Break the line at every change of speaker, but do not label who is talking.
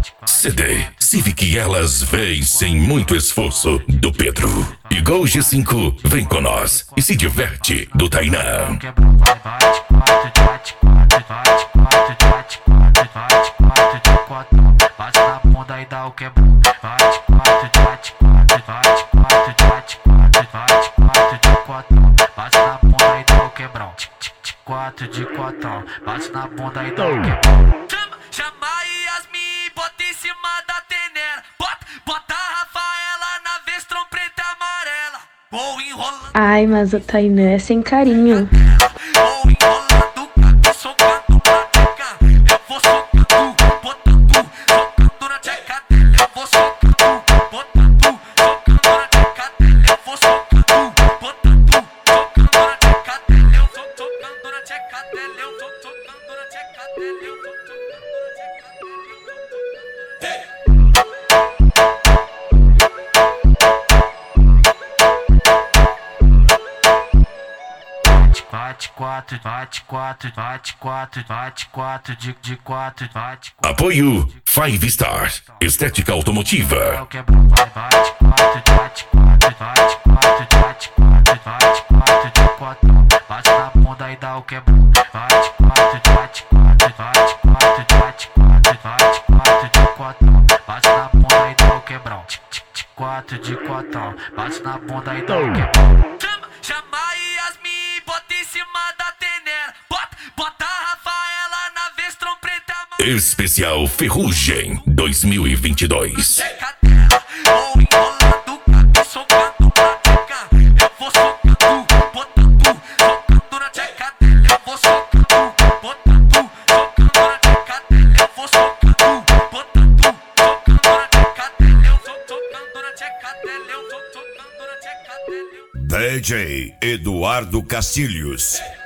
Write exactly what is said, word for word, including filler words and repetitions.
C D Civic Elas Vêm Sem Muito Esforço, do Pedro. E Gol G cinco, vem com nós e se diverte, do Tainan.
Bate na bunda e dá o quebrão. Bate, bate, bate, bate, bate, bate, bate, bate, bate de quatro. Bate na bunda e dá o quebrão. Quatro de quatro. Bate na bunda e dá o quebrão. Chama, chama Yasmin, bota em cima da tenera. Bota, bota a Rafaela na vez trompeta amarela. Vou enrolando.
Ai, mas o Tainan é sem carinho.
Vou enrolando, caco, socando pra tcheca. Eu vou socando, botando, socando na tcheca dele. Eu vou socando, botando, socando na tcheca dele. Eu vou socando, botando, socando na tcheca dele. Eu tô socando na tcheca dele. Eu tô socando na tcheca dele. Eu tô socando na tcheca dele. Bate quatro, bate quatro, bate quatro, bate quatro, de, de quatro, bate quatro.
Apoio Five Star Estética Automotiva.
Bate quatro, bate quatro, bate quatro, bate quatro, bate quatro, de quatro. Bate na bunda e dá o quebrão. Bate quatro, bate quatro, bate quatro, bate quatro, bate quatro, de quatro. Bate na bunda e dá o quebrão. Quatro de quatro. Bate na bunda e dá o quebrão. Chama, chama Yasmin, bota em cima da tenera. Bota, bota a Rafaela na vez trompeta.
Especial Ferrugem dois mil e vinte e dois.
Vou enrolando, caco, socando pra tcheca. Eu vou socando, botando, socando na tcheca dele. Eu vou socando, botando, socando na tcheca dele. Eu vou socando, botando, socando na tcheca dele. Eu tô socando na tcheca dele. Eu tô socando na tcheca dele.
D J Eduardo Castilhos.